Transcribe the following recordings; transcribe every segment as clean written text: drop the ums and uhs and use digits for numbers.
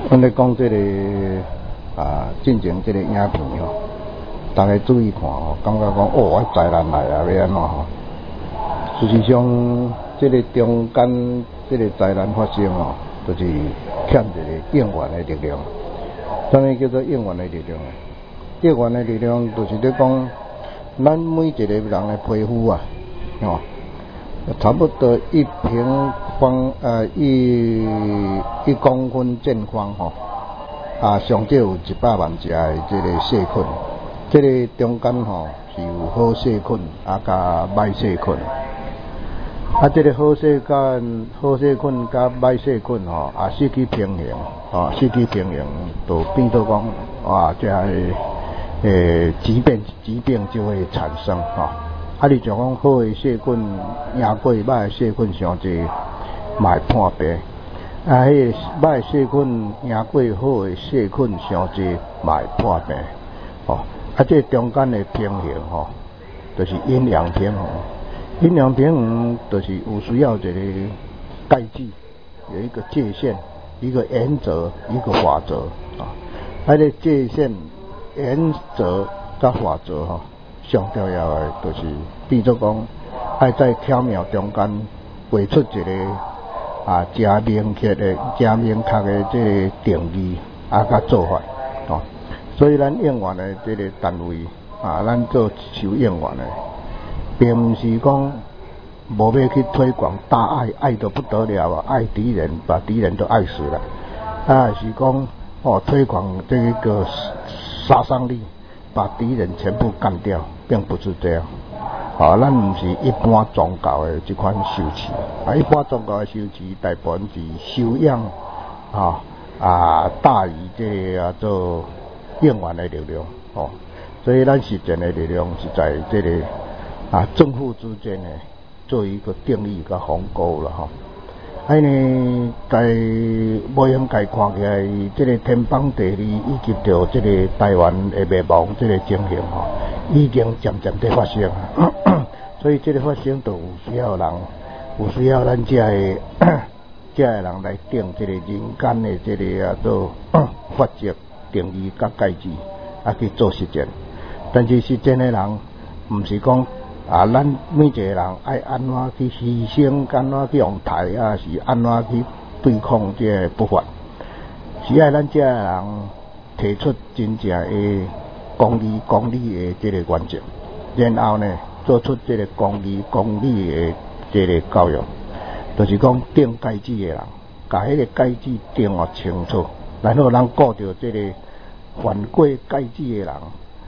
阮咧讲这个进前这个影片吼，大家注意看吼，感觉讲哦，灾难来啊，要安怎吼？事实上，这个中间这个灾难发生吼，就是欠一个应援的力量。什么叫做应援的力量？应援的力量就是咧讲，咱每一个人的皮肤啊，吼。差不多1平方1公分见方吼，上少有100万只的这个细菌，这个中间吼是有好细菌加歹细菌，这个好细菌加歹细菌吼失去平衡，失去平衡就变做讲这疾病就会产生吼。你像讲好的细菌赢过歹的细菌伤济，嘛会破病。迄个歹的细菌赢过好的细菌伤济，嘛会破病。这中间的平衡吼，就是阴阳平衡。阴阳平衡就是有需要一个界矩，有一个界限，一个原则，一个法则这个界限、原则甲法则吼。上重要的就是，比如讲，爱在巧妙中间画出一个真明确的这个定义甲做法所以咱应援的这个单位咱做受应援的，并不是讲无要去推广大爱，爱得不得了爱敌人，把敌人都爱死了是讲推广这个杀伤力。把敌人全部干掉，并不是这样。咱不是一般宗教的这款修持。一般宗教的修持，大部分是修养大于这个做应援的力量所以咱实践的力量是在这个正负之间呢，做一个定义跟鸿沟了呢，在无形界看起来，这个天崩地裂以及着这个台湾的灭亡这个情形已经渐渐在发生所以这个发生就有需要咱这的人来定这个人间的这个做法则、定义甲界矩去做实践。但是实践的人，不是讲。咱每一个人爱安怎去牺牲，安怎去用台是安怎去对抗这个不法，是爱咱这个人提出真正的公理的这个原则，然后呢做出这个公理的这个教育，就是讲定界矩的人，把迄个界矩定清楚，然后咱顾着这个犯过界矩的人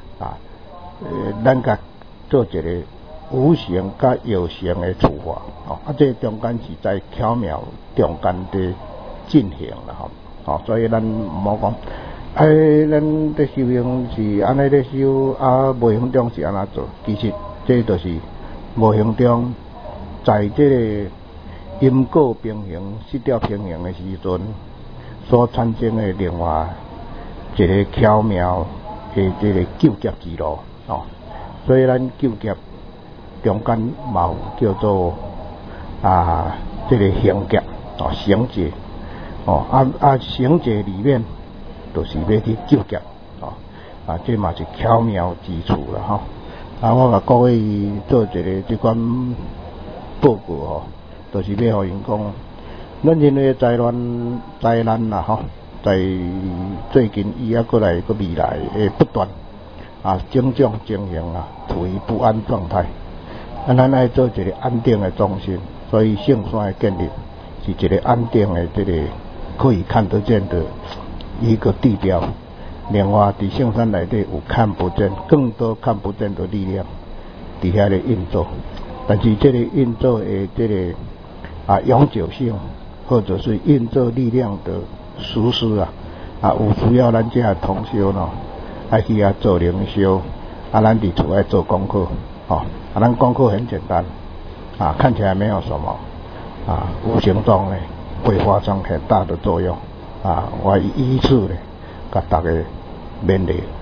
咱甲做一个。无形甲有形的处罚这中间是在巧妙中间的进行啦所以咱唔好讲咱在修行是安尼在修无形中是安怎做，其实这就是无形中在这个因果平衡失掉平衡的时阵所产生的另外一个巧妙的这个救劫之路所以咱救劫中间嘛有叫做这个行劫行劫行劫里面就是要去救劫这嘛是巧妙之处了我甲各位做一个这款报告就是要互因讲，咱人类灾难啦在最近过来个未来会不断种种情形处于不安状态。咱爱做一个安定的中心，所以圣山的建立是一个安定的这个可以看得见的一个地标。另外，在圣山内底有看不见、更多看不见的力量在遐咧运作，但是这个运作的这个永久性，或者是运作力量的实施有需要咱这同修爱去做灵修咱伫厝爱做功课咱功课很简单看起来没有什么无形中呢会发生很大的作用我依次呢甲大家勉励。